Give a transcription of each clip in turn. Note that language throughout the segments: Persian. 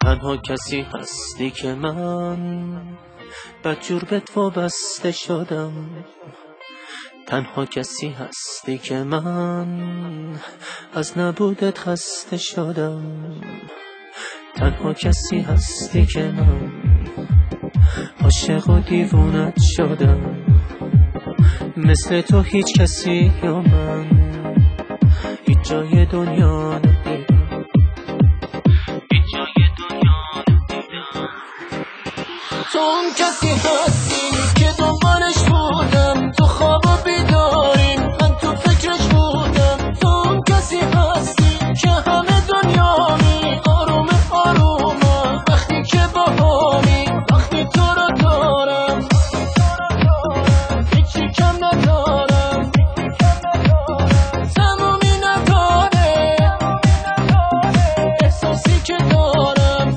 تنها کسی هستی که من بدجور به تو بسته شدم. تنها کسی هستی که من از نبودت خسته شدم. تنها کسی هستی که من عاشق و دیوونت شدم. مثل تو هیچ کسی یا من هیچ جای دنیا ندیدم. تو اون کسی هستی که دنبالش بودم، تو خواب و بیداری من تو فکرش بودم. تو اون کسی هستی که همه دنیامی آروم آرومم وقتی که باهامی، وقتی تو رو دارم هیچی کم ندارم، تمامی نداره احساسی که دارم.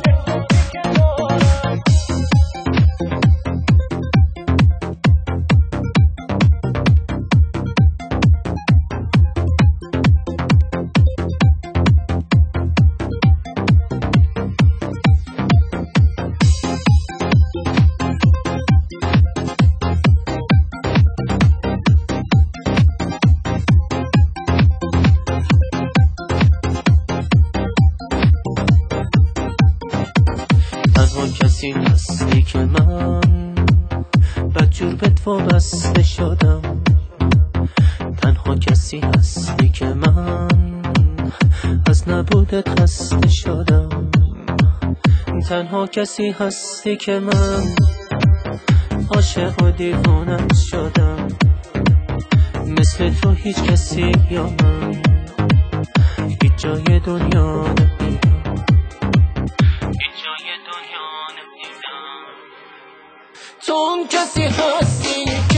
تنها کسی هستی که من بدجور به تو بسته شدم. تنها کسی هستی که من از نبودت خسته شدم. تنها کسی هستی که من عاشق و دیوانت شدم. مثل تو هیچ کسی یا من هیچ جای دنیا ندیدم. تو اون کسی هستی